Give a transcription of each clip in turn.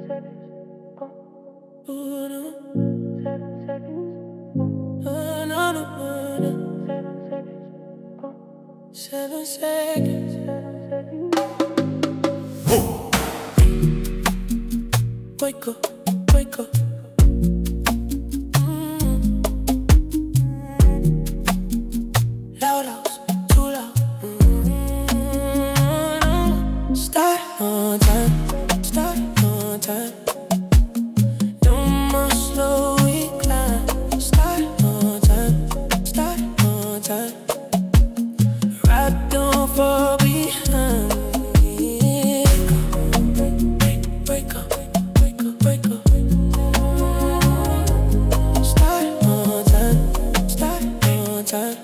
7 seconds. Wake up, wake up. Loud house, too loud. Start on time, start on time. No more slow recline. Start on time, start on time. Right down far behind. Wake up, wake up, wake up. Start on time, start on time.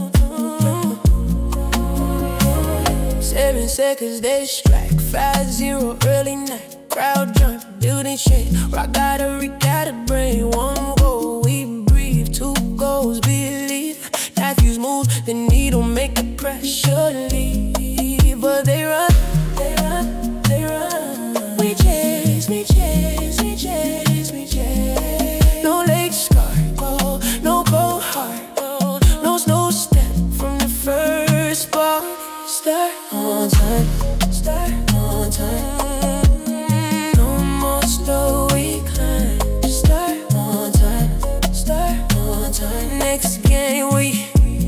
7 seconds, they strike. 5-0, early night. Crowd jump, building shake. Rock gotta recalibrate. 1 goal, we breathe. 2 goals, believe. Life use moves, the needle make the pressure leave. But they run, they run, they run. We chase, we chase, we chase, we chase. No late start, oh, no cold heart, oh, no slow step from the first spark. Start on time, start on time. No more slow recline. Start on time, start on time. Next game we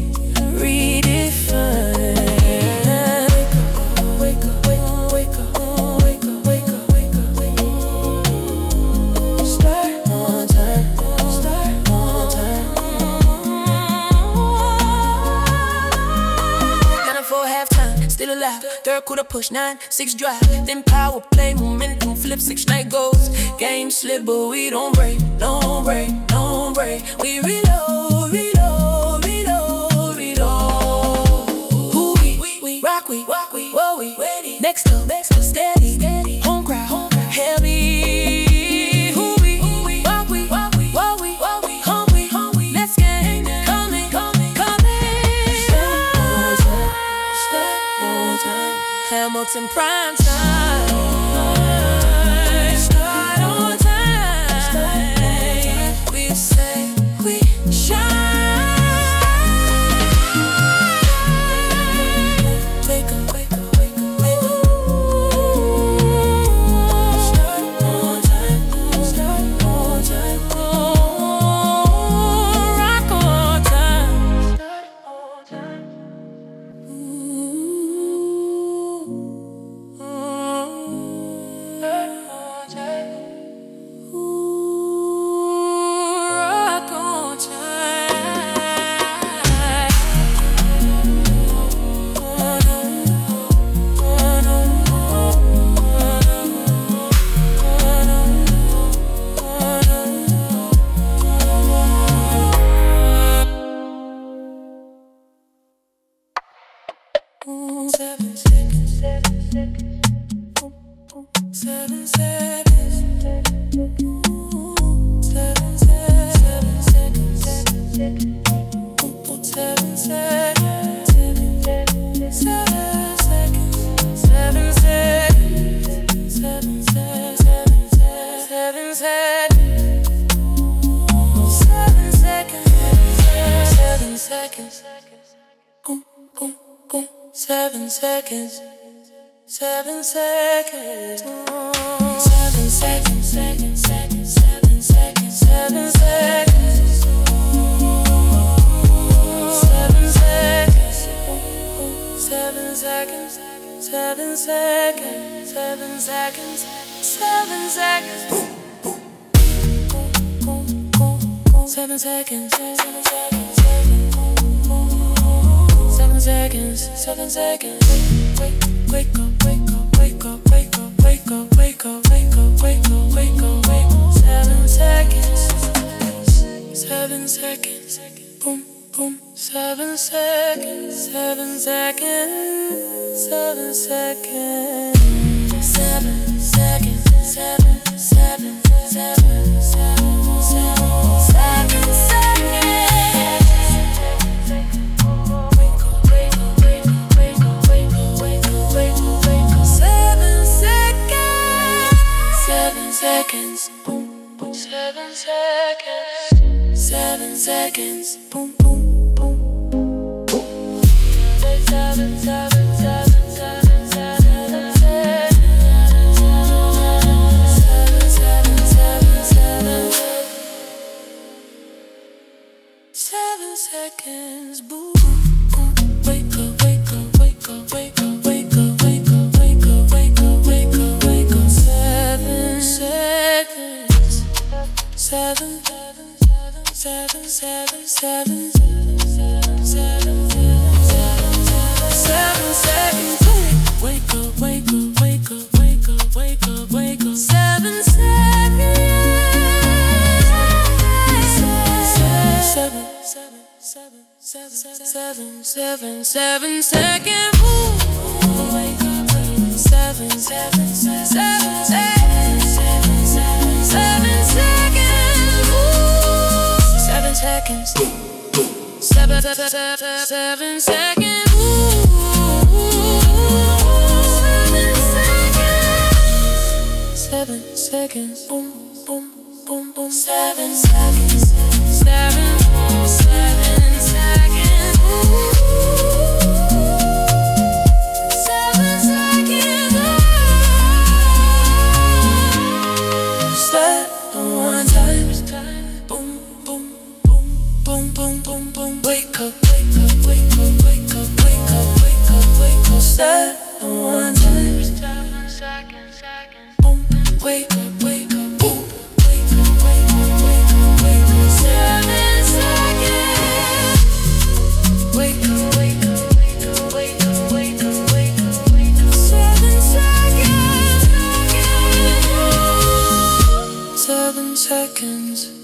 redefine. Wake up, wake up, wake up, wake up, wake up, wake up, wake up. Start on time, start on time. 9-4 halftime, still alive. Third quarter push, 9-6 drive. Then power play, momentum flip, 6 night goals. Game slip, but we don't break, don't break, don't break. We reload, reload, reload, reload. Who we rock, we whoa, we ready. Next up, steady, home crowd, heavy. Who we rock, we whoa, we hungry. Next game coming. Start on time. Hamilton prime time. Start on time. We say we shine. Wake up, wake up, wake up, wake up. Start on time, start on time. Rock on time, start on time. Rock on time. 7 seconds, 7 seconds. 7 seconds. 7 seconds. 7 seconds. 7 seconds. 7 seconds. 7 seconds. 7 seconds. 7 seconds. 7 seconds. 7 seconds. 7 seconds. 7 seconds. 7 seconds. 7 seconds. 7 seconds. 7 seconds. 7 seconds. Wake up, wake up, wake up, wake up, wake up, wake up, wake up, wake up, wake up, wake up. 7 seconds. 7 seconds. Boom, boom. 7 seconds. 7 seconds. 7 seconds. 7 seconds. 7 7 7 7 7 seconds. seconds. Boom, boom. 7 seconds. 7 seconds. Boom, boom, boom. 7, 7, 7, 7, 7, 7, 7 seconds. Boom. Wake up, wake up, wake up, wake up, wake up, wake up, wake up, wake up, wake up, wake up. 7 seconds. 7, 7, 7, 7, 7, 7, 7 seconds. Wake up, wake up, wake up, wake up, wake up, wake up. 7 seconds. 7, 7, 7 seconds. Wake up, 7, 7, 7, 7, 7 seconds. 7 seconds. 7 seconds. 7 seconds. Boom, boom, boom, boom. 7 seconds. 7 seconds. 7 seconds. Step one time. Boom, boom, boom, boom, boom, boom, boom. Wake up, wake up, wake up, wake up, wake up, wake up, wake up. Step one time. 7 seconds. Boom, wake up, wake up, boom. Wake up, wake up, wake up, wake up. 7 seconds. Wake up, wake up, wake up, wake up, wake up, wake up, wake up. 7 seconds. 7 seconds.